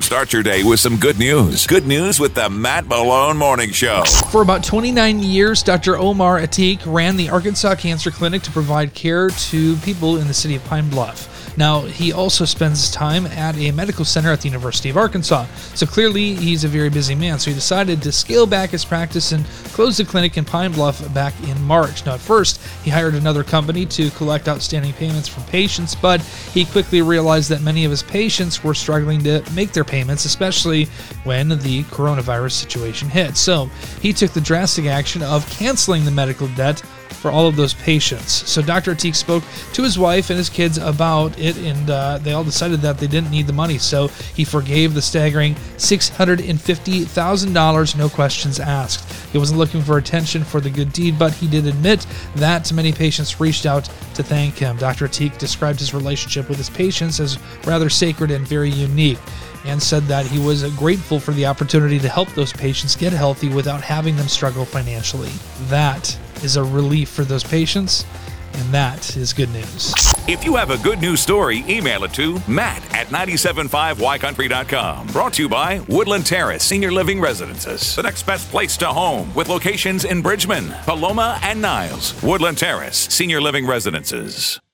Start your day with some good news. Good news with the Matt Malone Morning Show. For about 29 years, Dr. Omar Atiq ran the Arkansas Cancer Clinic to provide care to people in the city of Pine Bluff. Now, he also spends time at a medical center at the University of Arkansas. So clearly, he's a very busy man. So he decided to scale back his practice and close the clinic in Pine Bluff back in March. Now, at first, he hired another company to collect outstanding payments from patients, but he quickly realized that many of his patients were struggling to make their payments, especially when the coronavirus situation hit. So he took the drastic action of canceling the medical debt for all of those patients. So Dr. Atiq spoke to his wife and his kids about it, and they all decided that they didn't need the money. So he forgave the staggering $650,000, no questions asked. He wasn't looking for attention for the good deed, but he did admit that many patients reached out to thank him. Dr. Atiq described his relationship with his patients as rather sacred and very unique, and said that he was grateful for the opportunity to help those patients get healthy without having them struggle financially. That is a relief for those patients, and that is good news. If you have a good news story, email it to matt@975ycountry.com. Brought to you by Woodland Terrace Senior Living Residences. The next best place to home with locations in Bridgman, Paloma, and Niles. Woodland Terrace Senior Living Residences.